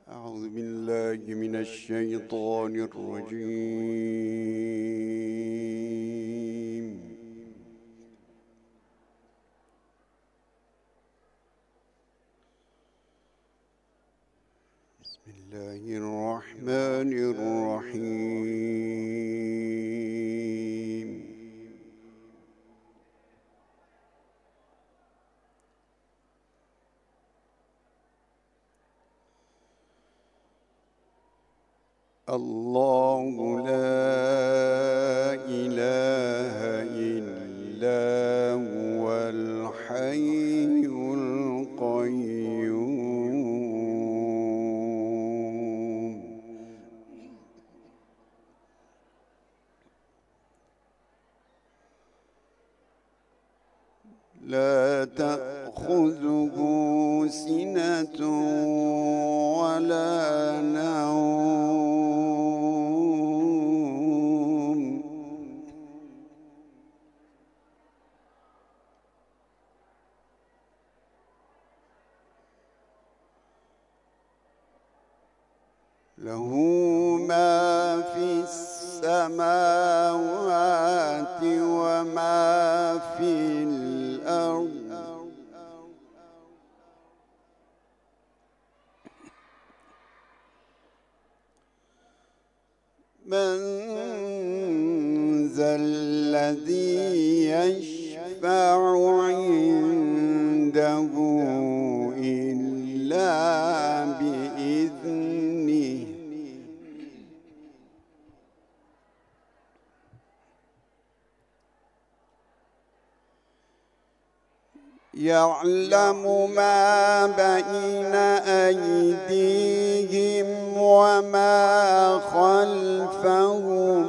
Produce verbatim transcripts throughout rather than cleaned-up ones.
أعوذ بالله من الشيطان الرجيم. بسم الله الرحمن الرحيم. الله لا إله إلا هو الحي القيوم. لا تأخذه سنة ولا نوم، له ما في السماوات وما في الأرض. من ذا الذي يشفع عنده إلا بإذنه، يعلم ما بين أيديهم وما خلفهم،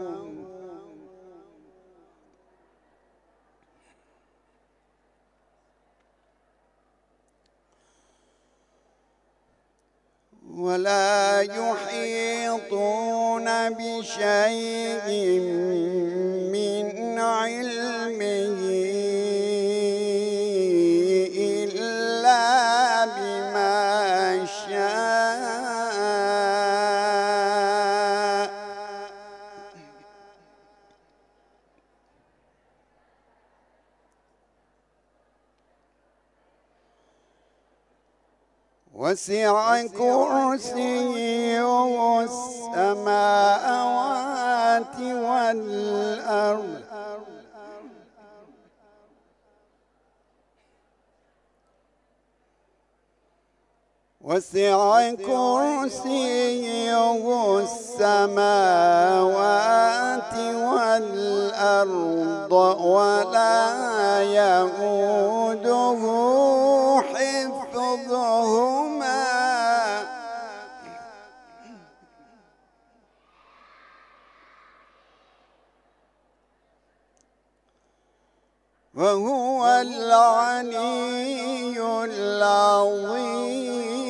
ولا يحيطون بشيء من علمه إلا بما شاء. وسع كرسيه السماوات والأرض، وسع كرسيه السماوات والأرض ولا يئوده حفظهما، وهو العلي العظيم.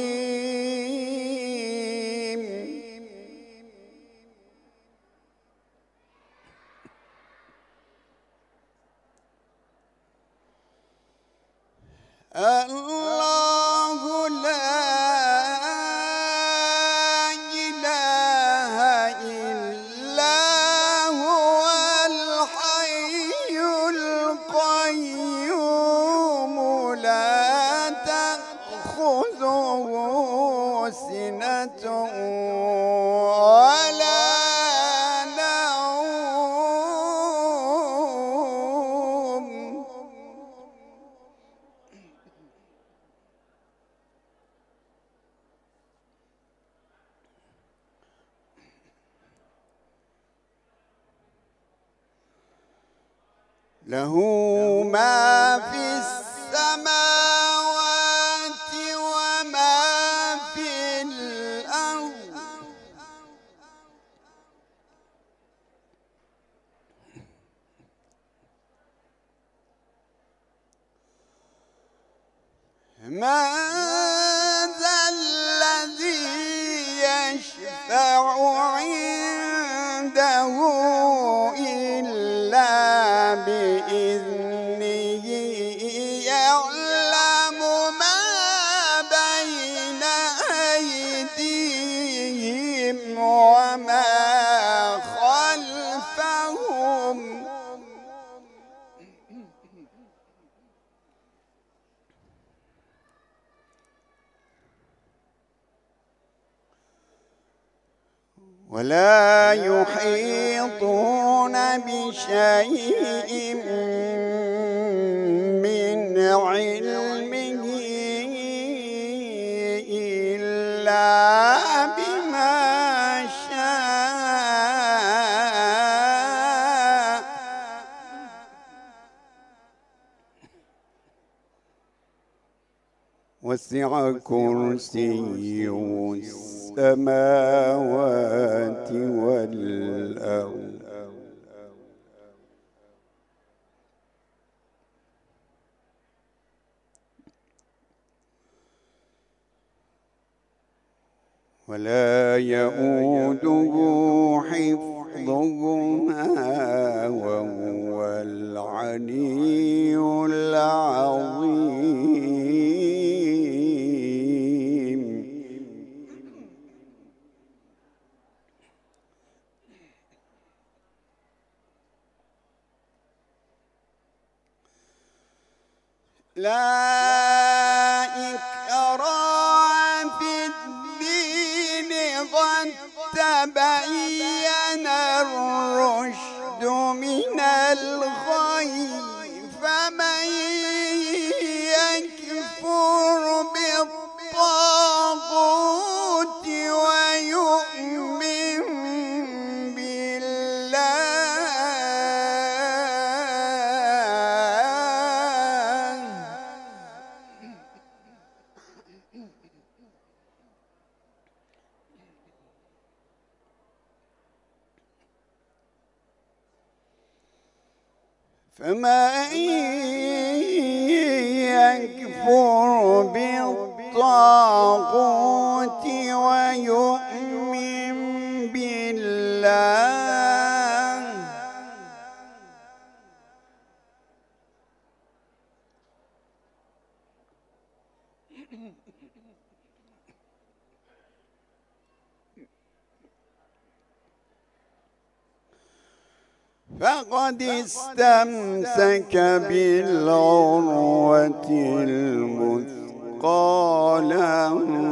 الله لا إله إلا هو الحي القيوم، لا تأخذه سنة ولا نوم، له ما في السماوات وما في الأرض. من ذا الذي يشفع عنده إلا بإذنه، يعلم ما بين أيديهم ولا يحيطون بشيء من علمه إلا بما شاء. وسع كرسيه السماوات والأرض ولا يؤوده حفظهما وهو العلي العظيم. لا إكراه في الدين قد تبين الرشد من الغي، فمن يكفر بالطاغوت ويؤمن فمن يكفر بالطاغوت ويؤمن بالله فقد استمسك بالعروة الوثقى لا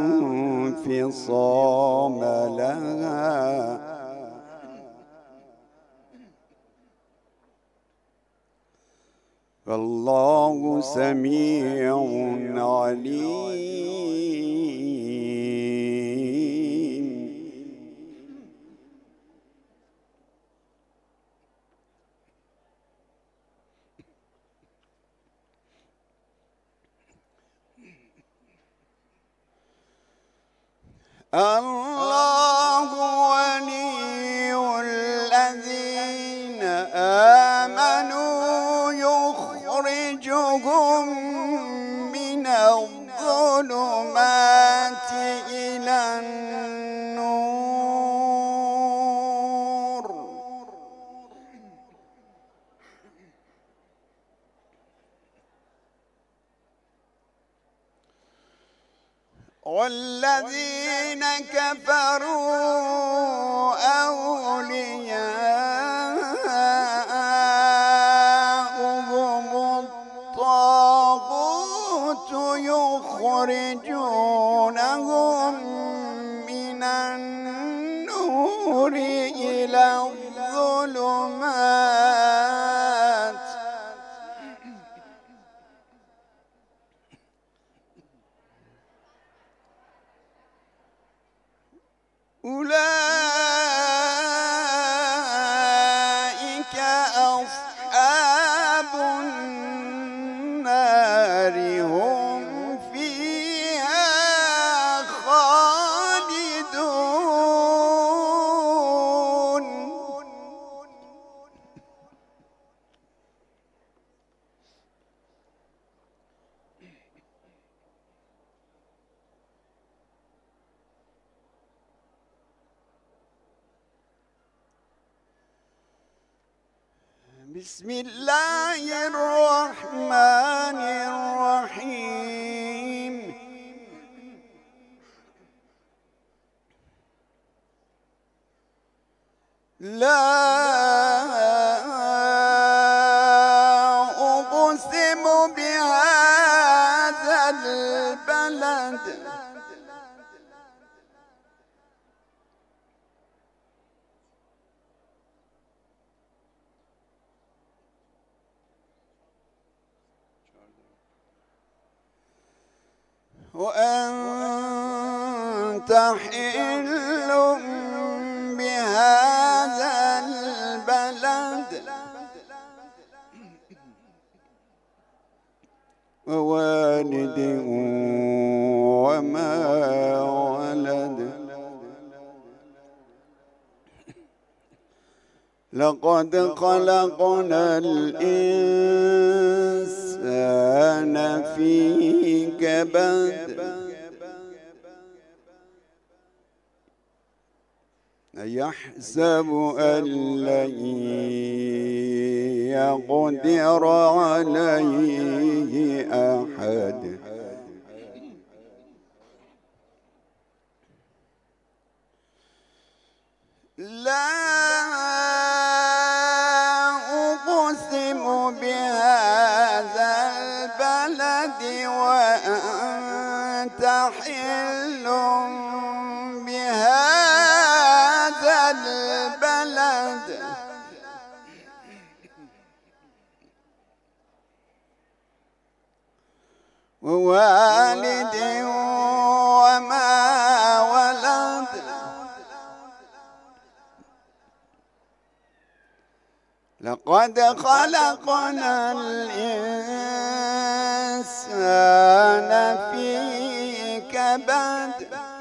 انفصام لها، فالله سميع عليم. الله ولي الذين آمنوا يخرجهم من الظلمات إلى النور، والذين كفروا أولياؤهم الطاغوت يخرجونهم من النور إلى الظلمات، أولئك أصحاب النار هم فيها خالدون. بسم الله الرحمن الرحيم. لا أقسم بهذا البلد وأنت حل بهذا البلد ووالد وما ولد. لقد خلقنا الإنسان في كبد يحسب أن لن يقدر عليه أحد. لا أقسم بهذا البلد وأنت حل بهذا البلد ووالد وما ولد. لقد خلقنا الإنسان في كبد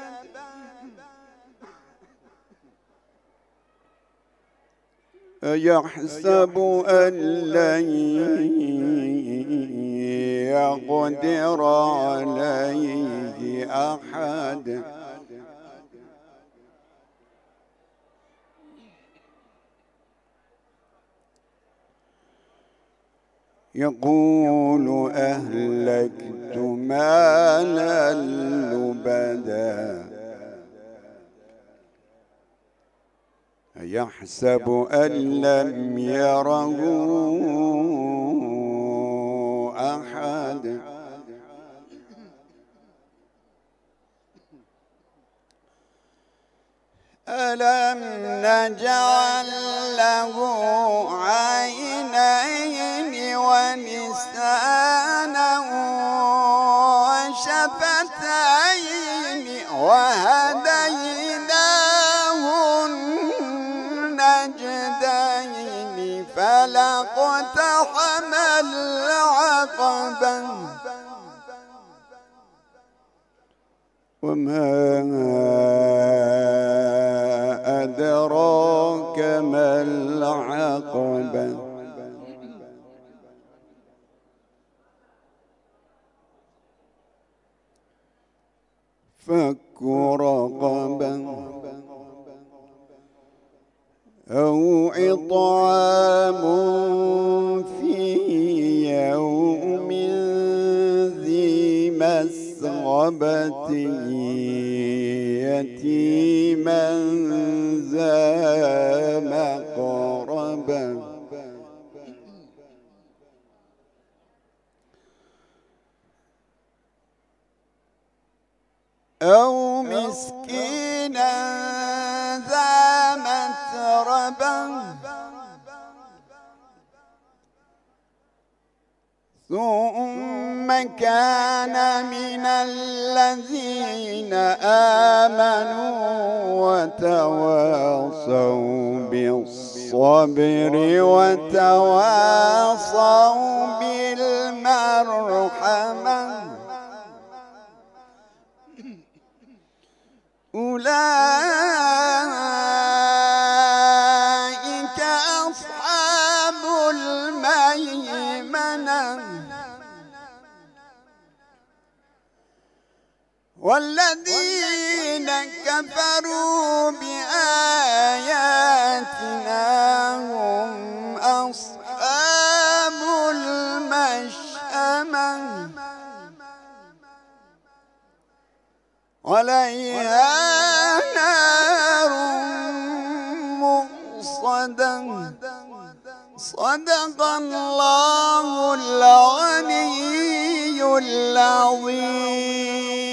يحسب أن لن يقدر عليه أحد. يقول أهلكت مالا لبدا يحسب أن لم يره أحد. ألم نجعل له عينين ولسانا وشفتين وهديناه النجدين فلاقتحم العقبة وما أدراك ما العقبة. فك رقبة أو إطعام في يوم ذي مسغبة يتيما ذا مقربة أو مسكينا ذا متربة ثم كان من الذين آمنوا وتواصوا بالصبر وتواصوا بالمرحمة أولئك أصحاب الميمنة والذين كفروا بآياتنا هم أصحاب المشأمة عليها نار مؤصدة. صدق الله العلي العظيم.